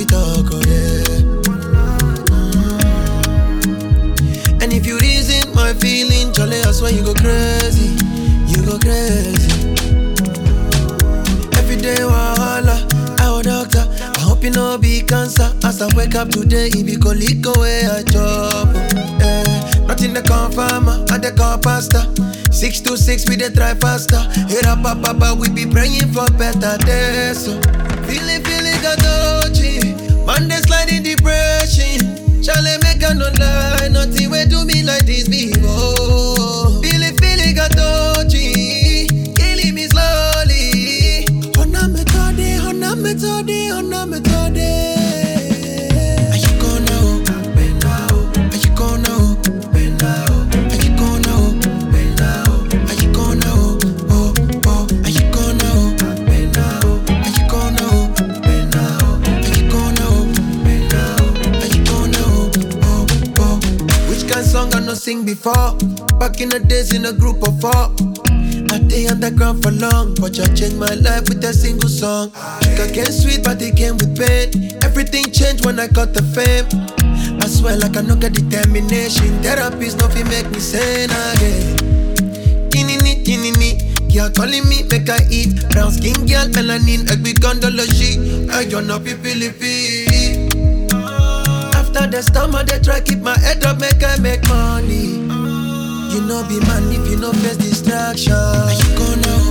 fit talk, oh yeah. And if you reason my feeling, jolly, I swear you go crazy. You go crazy. Every day, wahala, our doctor. I hope you know be cancer. As I wake up today, it be colico where I chop. Nothing to confirm, I dey call pasta. 6 to 6, we dey try faster. Hit up, papa, we be praying for better days. So, feeling, gadochi. Monday sliding depression. Charlie make a no lie, nothing will do me like this before. Feeling, gadochi. Killing me slowly. Hona metode. Are you gonna sing before? Back in the days in a group of 4. I stay underground for long, but I changed my life with a single song. Sugar came sweet, but it came with pain. Everything changed when I got the fame. I swear like I no get determination. Therapist no fit make me sane again. Tinini, girl calling me, make I eat. Brown skin girl, melanin, ugly gondology. I don't know people. After the storm, I dey try keep my head up, make I make money. You know be man if you no face distraction. Are you gonna